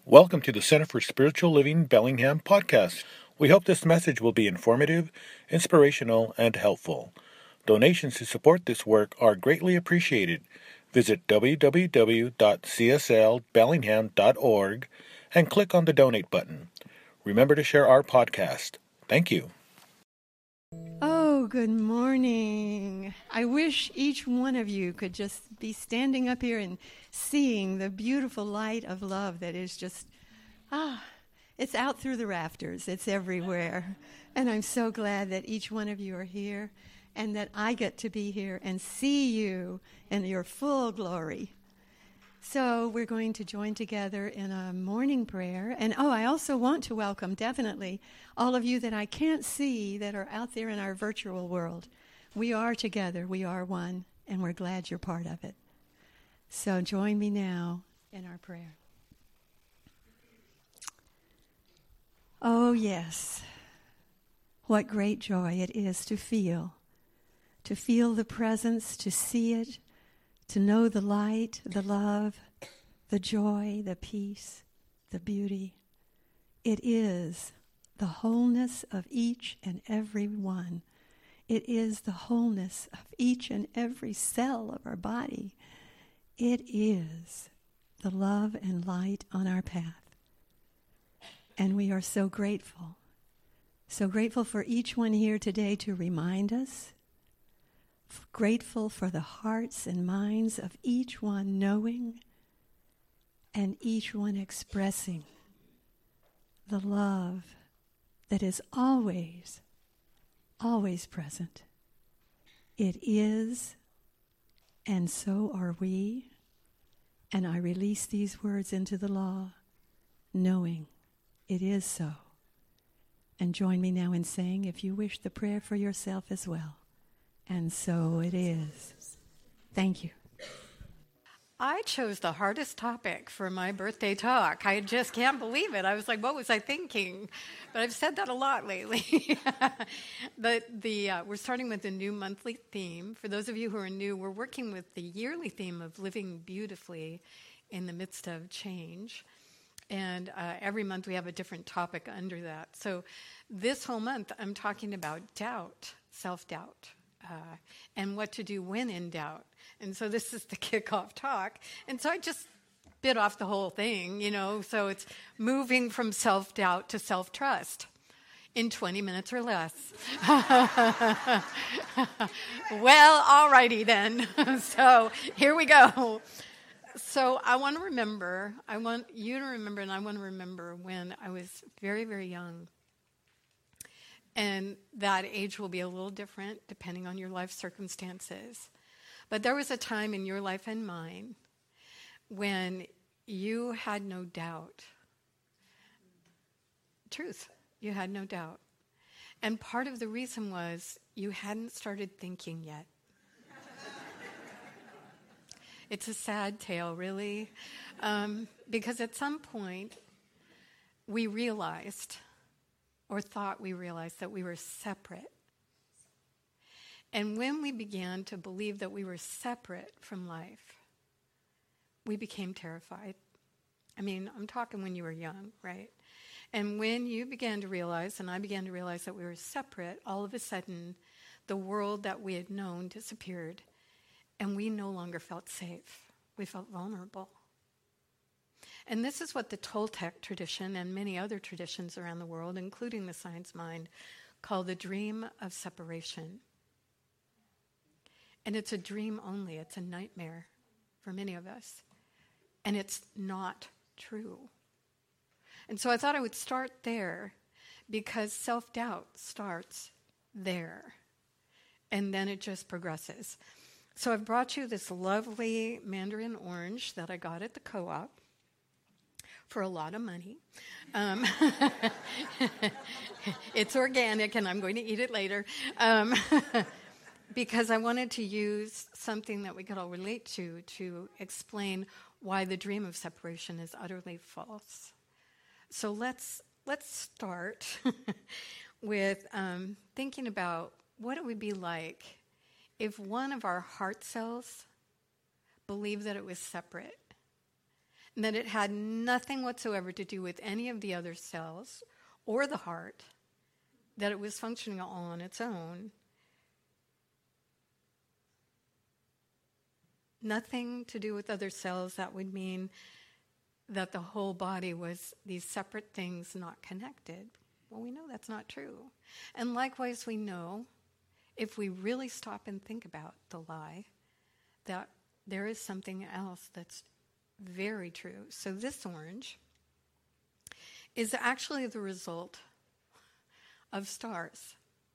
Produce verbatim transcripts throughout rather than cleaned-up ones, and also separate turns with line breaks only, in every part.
Welcome to the Center for Spiritual Living Bellingham podcast. We hope this message will be informative, inspirational, and helpful. Donations to support this work are greatly appreciated. Visit w w w dot c s l bellingham dot org and click on the donate button. Remember to share our podcast. Thank you.
Oh, good morning. I wish each one of you could just be standing up here and seeing the beautiful light of love that is just, ah, it's out through the rafters. It's everywhere. And I'm so glad that each one of you are here and that I get to be here and see you in your full glory. So we're going to join together in a morning prayer. And oh, I also want to welcome definitely all of you that I can't see that are out there in our virtual world. We are together, we are one, and we're glad you're part of it. So join me now in our prayer. Oh yes, what great joy it is to feel, to feel the presence, to see it, to know the light, the love, the joy, the peace, the beauty. It is the wholeness of each and every one. It is the wholeness of each and every cell of our body. It is the love and light on our path. And we are so grateful, so grateful for each one here today to remind us, grateful for the hearts and minds of each one knowing and each one expressing the love that is always, always present. It is, and so are we. And I release these words into the law, knowing it is so. And join me now in saying, if you wish, the prayer for yourself as well. And so it is. Thank you.
I chose the hardest topic for my birthday talk. I just can't believe it. I was like, what was I thinking? But I've said that a lot lately. But the uh, we're starting with a new monthly theme. For those of you who are new, we're working with the yearly theme of living beautifully in the midst of change. And uh, every month we have a different topic under that. So this whole month I'm talking about doubt, self-doubt. Uh, and what to do when in doubt. And so this is the kickoff talk. And so I just bit off the whole thing, you know. So it's moving from self-doubt to self-trust in twenty minutes or less. Well, all righty then. So here we go. So I want to remember, I want you to remember, and I want to remember when I was very, very young. And that age will be a little different depending on your life circumstances. But there was a time in your life and mine when you had no doubt. Truth, you had no doubt. And part of the reason was you hadn't started thinking yet. It's a sad tale, really. Um, because at some point, we realized or thought we realized that we were separate. And when we began to believe that we were separate from life, we became terrified. I mean, I'm talking when you were young, right? And when you began to realize, and I began to realize that we were separate, all of a sudden, the world that we had known disappeared, and we no longer felt safe. We felt vulnerable. And this is what the Toltec tradition and many other traditions around the world, including the science mind, call the dream of separation. And it's a dream only. It's a nightmare for many of us. And it's not true. And so I thought I would start there because self-doubt starts there. And then it just progresses. So I've brought you this lovely mandarin orange that I got at the co-op for a lot of money. Um, it's organic, and I'm going to eat it later. Um, because I wanted to use something that we could all relate to to explain why the dream of separation is utterly false. So let's let's start with um, thinking about what it would be like if one of our heart cells believed that it was separate and that it had nothing whatsoever to do with any of the other cells or the heart, that it was functioning all on its own. Nothing to do with other cells. That would mean that the whole body was these separate things not connected. Well, we know that's not true. And likewise, we know, if we really stop and think about the lie, that there is something else that's very true. So this orange is actually the result of stars.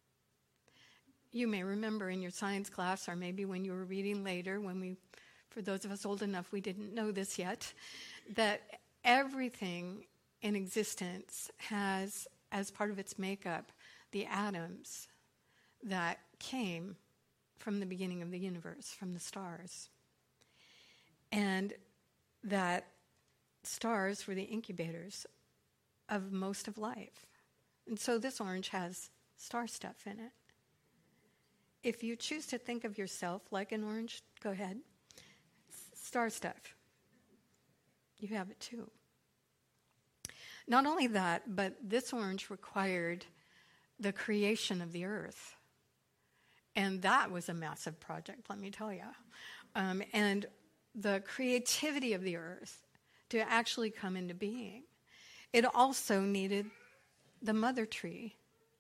You may remember in your science class, or maybe when you were reading later, when we, for those of us old enough, we didn't know this yet, that everything in existence has, as part of its makeup, the atoms that came from the beginning of the universe, from the stars. And that stars were the incubators of most of life. And so this orange has star stuff in it. If you choose to think of yourself like an orange, go ahead. Star stuff. You have it too. Not only that, but this orange required the creation of the earth. And that was a massive project, let me tell you. Um, and the creativity of the earth to actually come into being. It also needed the mother tree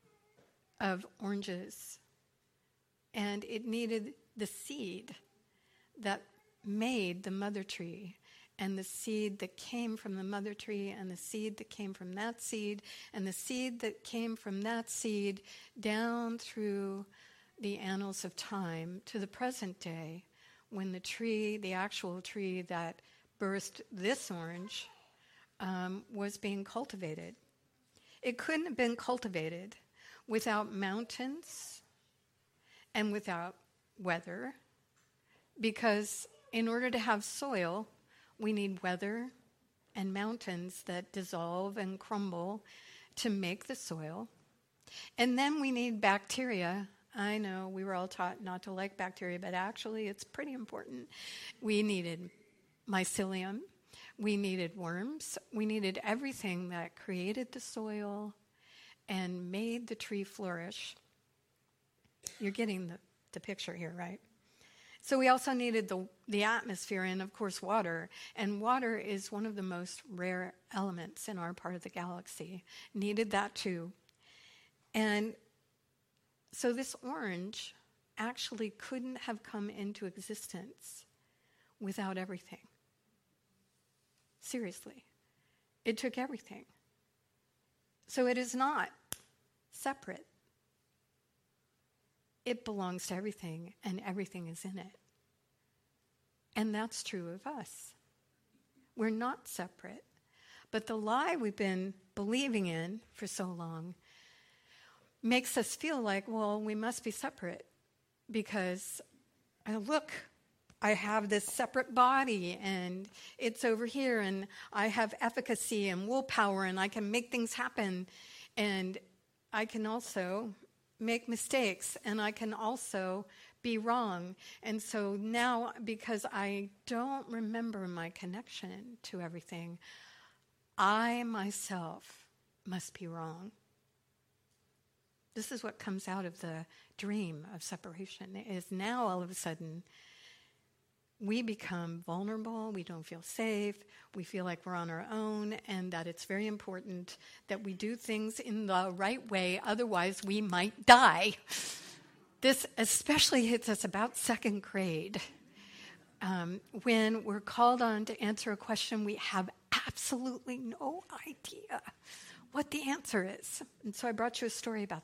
of oranges. And it needed the seed that made the mother tree, and the seed that came from the mother tree, and the seed that came from that seed, and the seed that came from that seed down through the annals of time to the present day, when the tree, the actual tree that birthed this orange, um, was being cultivated. It couldn't have been cultivated without mountains and without weather, because in order to have soil, we need weather and mountains that dissolve and crumble to make the soil. And then we need bacteria. I know we were all taught not to like bacteria, but actually it's pretty important. We needed mycelium. We needed worms. We needed everything that created the soil and made the tree flourish. You're getting the, the picture here, right? So we also needed the, the atmosphere and, of course, water. And water is one of the most rare elements in our part of the galaxy. Needed that too. And so this orange actually couldn't have come into existence without everything. Seriously. It took everything. So it is not separate. It belongs to everything, and everything is in it. And that's true of us. We're not separate. But the lie we've been believing in for so long makes us feel like, well, we must be separate because, oh, look, I have this separate body, and it's over here, and I have efficacy and willpower, and I can make things happen, and I can also make mistakes, and I can also be wrong. And so now, because I don't remember my connection to everything, I myself must be wrong. This is what comes out of the dream of separation, is now all of a sudden we become vulnerable, we don't feel safe, we feel like we're on our own, and that it's very important that we do things in the right way, otherwise we might die. This especially hits us about second grade, um, when we're called on to answer a question we have absolutely no idea what the answer is. And so I brought you a story about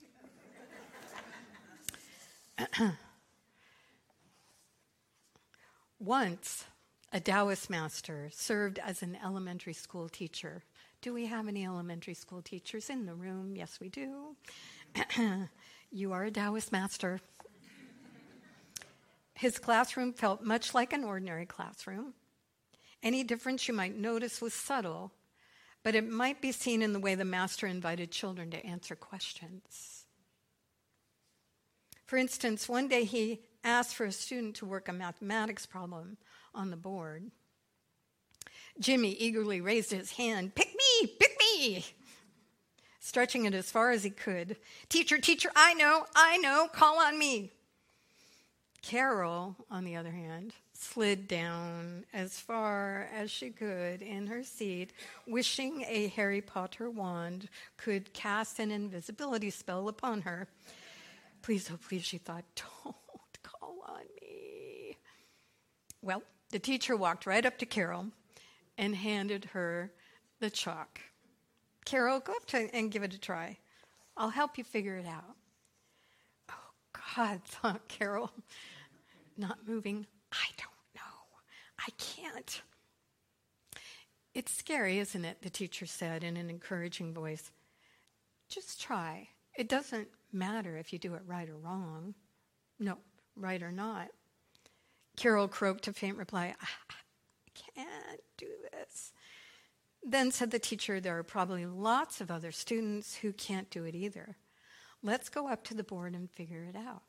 that. Once, a Taoist master served as an elementary school teacher. Do we have any elementary school teachers in the room? Yes, we do. You are a Taoist master. His classroom felt much like an ordinary classroom. Any difference you might notice was subtle, but it might be seen in the way the master invited children to answer questions. For instance, one day he asked for a student to work a mathematics problem on the board. Jimmy eagerly raised his hand. Pick me, pick me, stretching it as far as he could. Teacher, teacher, I know, I know, call on me. Carol, on the other hand, slid down as far as she could in her seat, wishing a Harry Potter wand could cast an invisibility spell upon her. Please, oh please, she thought, don't call on me. Well, the teacher walked right up to Carol and handed her the chalk. Carol, go up to and give it a try. I'll help you figure it out. Oh, God, thought Carol, not moving. I don't know. I can't. It's scary, isn't it? The teacher said in an encouraging voice. Just try. It doesn't matter if you do it right or wrong. No, right or not. Carol croaked a faint reply. I can't do this. Then said the teacher, there are probably lots of other students who can't do it either. Let's go up to the board and figure it out.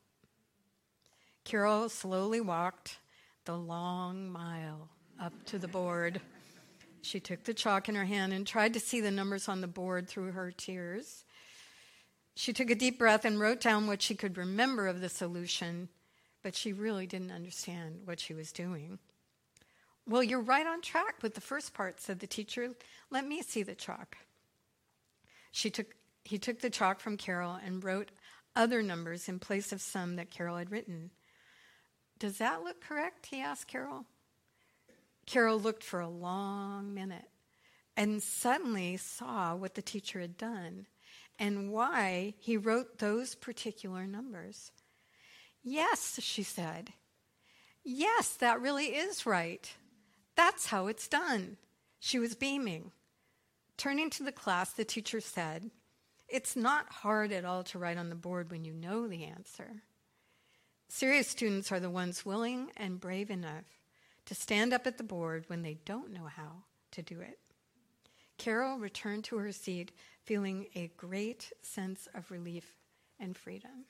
Carol slowly walked the long mile up to the board. She took the chalk in her hand and tried to see the numbers on the board through her tears. She took a deep breath and wrote down what she could remember of the solution, but she really didn't understand what she was doing. Well, you're right on track with the first part, said the teacher. Let me see the chalk. She took, he took the chalk from Carol and wrote other numbers in place of some that Carol had written. Does that look correct? He asked Carol. Carol looked for a long minute and suddenly saw what the teacher had done and why he wrote those particular numbers. Yes, she said. Yes, that really is right. That's how it's done. She was beaming. Turning to the class, the teacher said, it's not hard at all to write on the board when you know the answer. Serious students are the ones willing and brave enough to stand up at the board when they don't know how to do it. Carol returned to her seat, feeling a great sense of relief and freedom.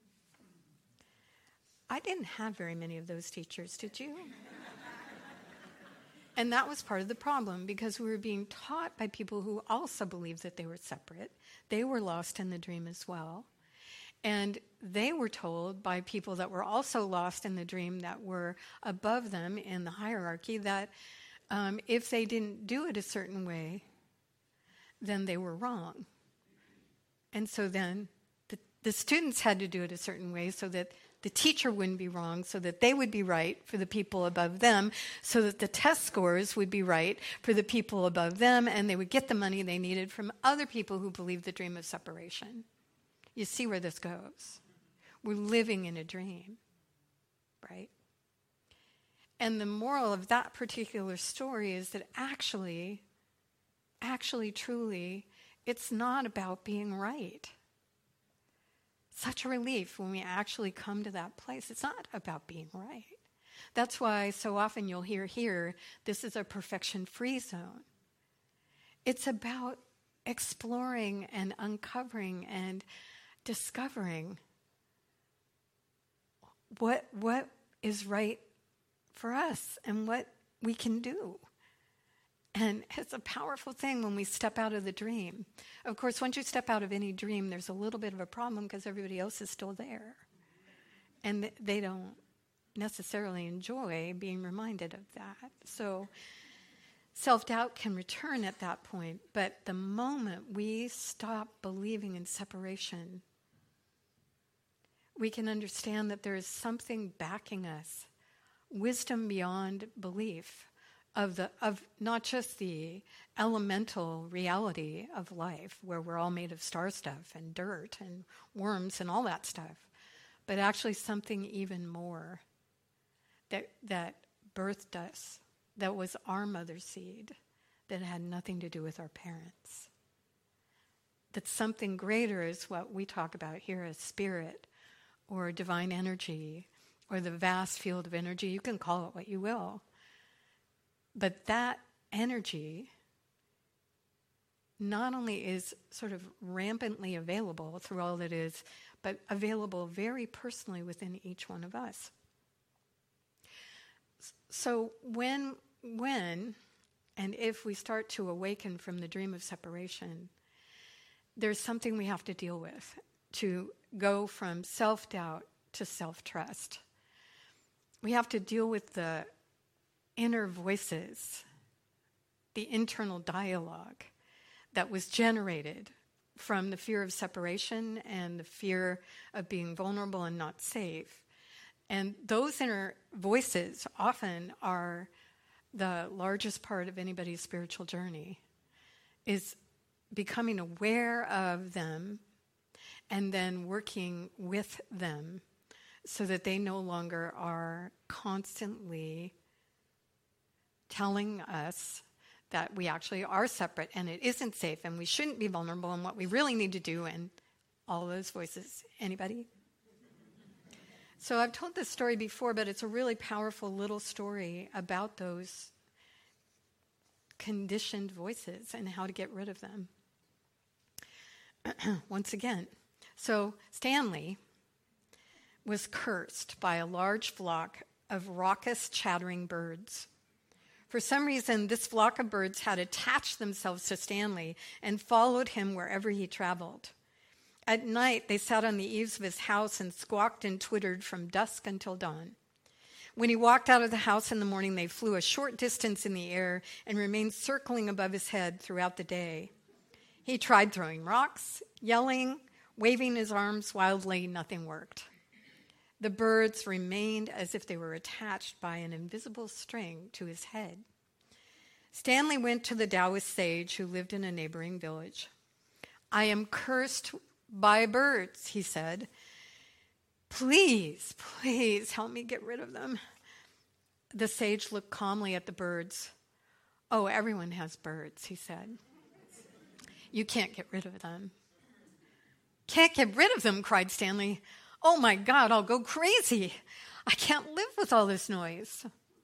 I didn't have very many of those teachers, did you? And that was part of the problem, because we were being taught by people who also believed that they were separate. They were lost in the dream as well. And they were told by people that were also lost in the dream, that were above them in the hierarchy, that um, if they didn't do it a certain way, then they were wrong. And so then the, the students had to do it a certain way so that the teacher wouldn't be wrong, so that they would be right for the people above them, so that the test scores would be right for the people above them, and they would get the money they needed from other people who believed the dream of separation. You see where this goes. We're living in a dream, right? And the moral of that particular story is that actually, actually, truly, it's not about being right. Such a relief when we actually come to that place. It's not about being right. That's why so often you'll hear here, this is a perfection-free zone. It's about exploring and uncovering and discovering what what is right for us and what we can do. And it's a powerful thing when we step out of the dream. Of course, once you step out of any dream, there's a little bit of a problem because everybody else is still there. And th- they don't necessarily enjoy being reminded of that. So self-doubt can return at that point. But the moment we stop believing in separation, we can understand that there is something backing us, wisdom beyond belief, of the of not just the elemental reality of life, where we're all made of star stuff and dirt and worms and all that stuff, but actually something even more that that birthed us, that was our mother's seed, that had nothing to do with our parents. That something greater is what we talk about here as spirit, or divine energy, or the vast field of energy. You can call it what you will. But that energy not only is sort of rampantly available through all that is, but available very personally within each one of us. So when, when And if we start to awaken from the dream of separation, there's something we have to deal with to go from self-doubt to self-trust. We have to deal with the inner voices, the internal dialogue that was generated from the fear of separation and the fear of being vulnerable and not safe. And those inner voices often are the largest part of anybody's spiritual journey, is becoming aware of them and then working with them so that they no longer are constantly telling us that we actually are separate and it isn't safe and we shouldn't be vulnerable and what we really need to do, and all those voices. Anybody? So I've told this story before, but it's a really powerful little story about those conditioned voices and how to get rid of them. Once again, so Stanley was cursed by a large flock of raucous, chattering birds. For some reason, this flock of birds had attached themselves to Stanley and followed him wherever he traveled. At night, they sat on the eaves of his house and squawked and twittered from dusk until dawn. When he walked out of the house in the morning, they flew a short distance in the air and remained circling above his head throughout the day. He tried throwing rocks, yelling, waving his arms wildly. Nothing worked. The birds remained as if they were attached by an invisible string to his head. Stanley went to the Taoist sage who lived in a neighboring village. "I am cursed by birds," he said. "Please, please help me get rid of them." The sage looked calmly at the birds. "Oh, everyone has birds," he said. "You can't get rid of them." "Can't get rid of them?" cried Stanley. "Oh my God, I'll go crazy. I can't live with all this noise."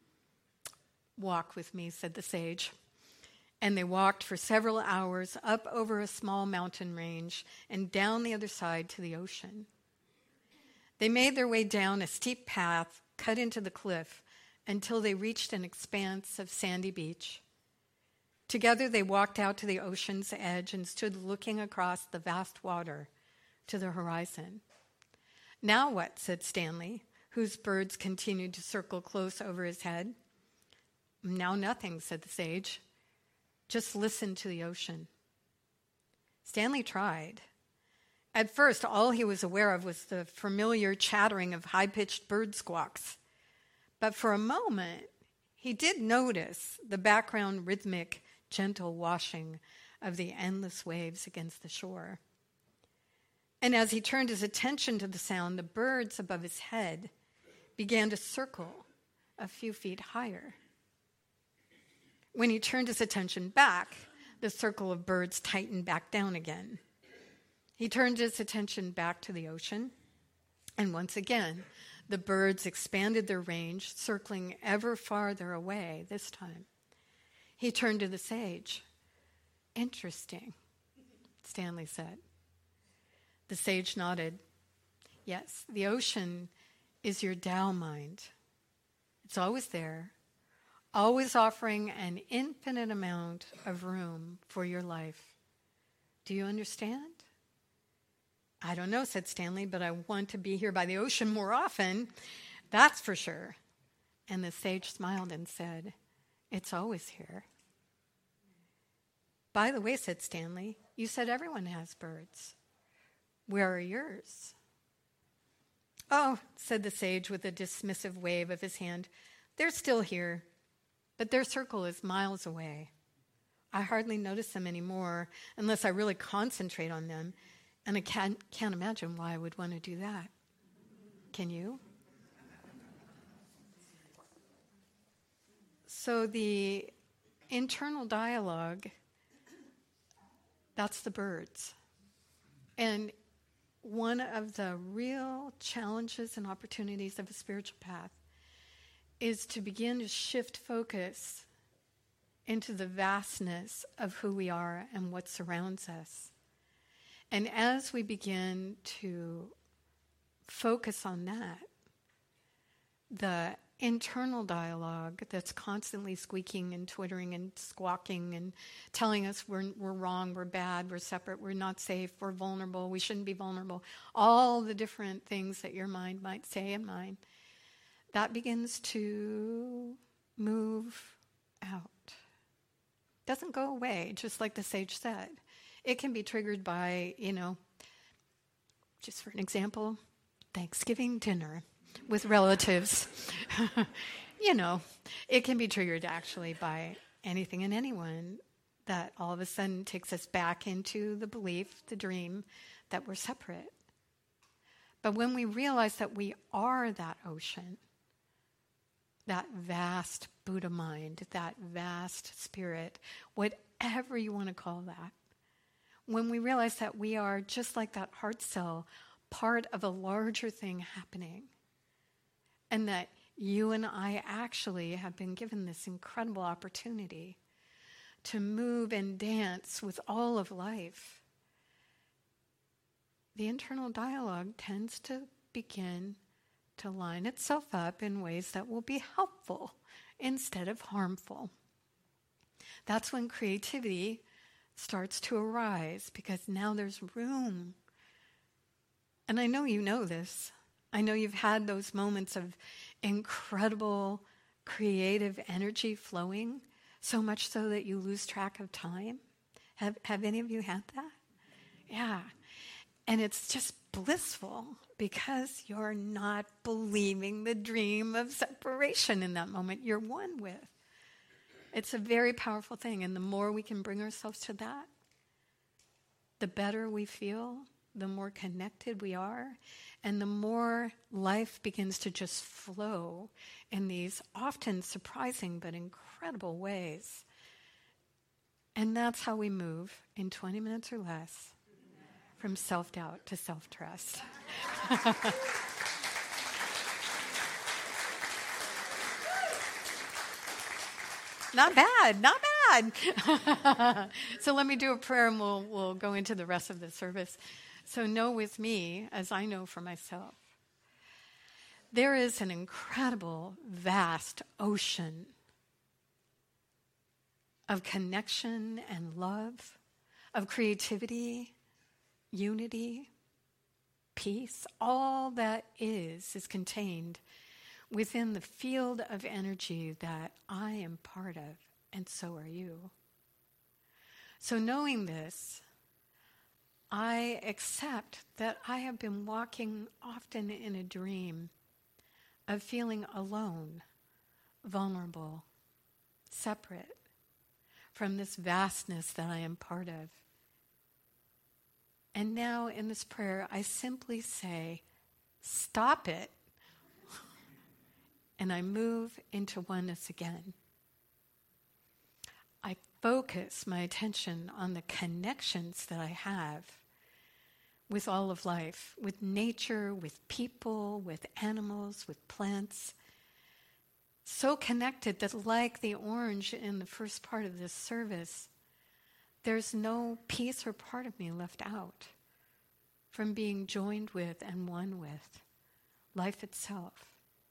"Walk with me," said the sage. And they walked for several hours up over a small mountain range and down the other side to the ocean. They made their way down a steep path cut into the cliff until they reached an expanse of sandy beach. Together they walked out to the ocean's edge and stood looking across the vast water to the horizon. "Now what?" said Stanley, whose birds continued to circle close over his head. "Now nothing," said the sage. "Just listen to the ocean." Stanley tried. At first, all he was aware of was the familiar chattering of high-pitched bird squawks. But for a moment, he did notice the background rhythmic, gentle washing of the endless waves against the shore. And as he turned his attention to the sound, the birds above his head began to circle a few feet higher. When he turned his attention back, the circle of birds tightened back down again. He turned his attention back to the ocean, and once again, the birds expanded their range, circling ever farther away this time. He turned to the sage. "Interesting," Stanley said. The sage nodded. "Yes, the ocean is your Tao mind. It's always there, always offering an infinite amount of room for your life. Do you understand?" "I don't know," said Stanley, "but I want to be here by the ocean more often. That's for sure." And the sage smiled and said, "It's always here." "By the way," said Stanley, "you said everyone has birds. Where are yours?" "Oh," said the sage with a dismissive wave of his hand, "they're still here, but their circle is miles away. I hardly notice them anymore unless I really concentrate on them, and I can't, can't imagine why I would want to do that. Can you?" So the internal dialogue, that's the birds. And one of the real challenges and opportunities of a spiritual path is to begin to shift focus into the vastness of who we are and what surrounds us. And as we begin to focus on that, the internal dialogue that's constantly squeaking and twittering and squawking and telling us we're, we're wrong, we're bad, we're separate, we're not safe, we're vulnerable, we shouldn't be vulnerable, all the different things that your mind might say and mine, that begins to move out. Doesn't go away, just like the sage said. It can be triggered by, you know, just for an example, Thanksgiving dinner with relatives. You know, it can be triggered actually by anything and anyone that all of a sudden takes us back into the belief, the dream, that we're separate. But when we realize that we are that ocean, that vast Buddha mind, that vast spirit, whatever you want to call that, when we realize that we are just like that heart cell, part of a larger thing happening, and that you and I actually have been given this incredible opportunity to move and dance with all of life, the internal dialogue tends to begin to line itself up in ways that will be helpful instead of harmful. That's when creativity starts to arise, because now there's room. And I know you know this. I know you've had those moments of incredible creative energy flowing, so much so that you lose track of time. Have, have any of you had that? Yeah. And it's just blissful because you're not believing the dream of separation in that moment. You're one with. It's a very powerful thing. And the more we can bring ourselves to that, the better we feel, the more connected we are, and the more life begins to just flow in these often surprising but incredible ways. And that's how we move in twenty minutes or less from self-doubt to self-trust. Not bad, not bad. So let me do a prayer and we'll, we'll go into the rest of the service. So know with me, as I know for myself, there is an incredible, vast ocean of connection and love, of creativity, unity, peace. All that is is contained within the field of energy that I am part of, and so are you. So knowing this, I accept that I have been walking often in a dream of feeling alone, vulnerable, separate from this vastness that I am part of. And now in this prayer, I simply say, stop it. And I move into oneness again. I focus my attention on the connections that I have with all of life, with nature, with people, with animals, with plants. So connected that, like the orange in the first part of this service, there's no piece or part of me left out from being joined with and one with life itself.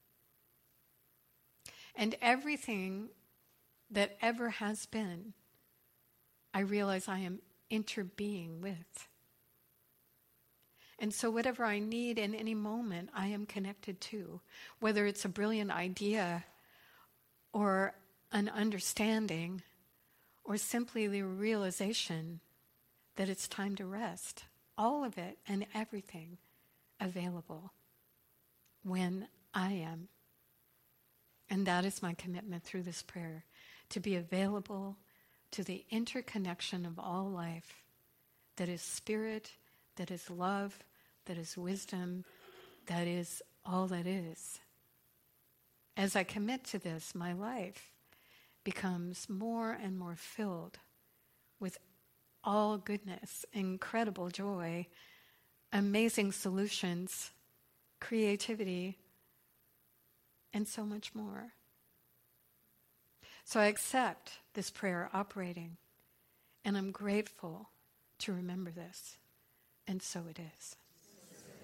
And everything that ever has been, I realize I am interbeing with. And so whatever I need in any moment, I am connected to, whether it's a brilliant idea or an understanding or simply the realization that it's time to rest. All of it and everything available when I am. And that is my commitment through this prayer, to be available to the interconnection of all life that is spirit, that is love, that is wisdom, that is all that is. As I commit to this, my life becomes more and more filled with all goodness, incredible joy, amazing solutions, creativity, and so much more. So I accept this prayer operating, and I'm grateful to remember this, and so it is.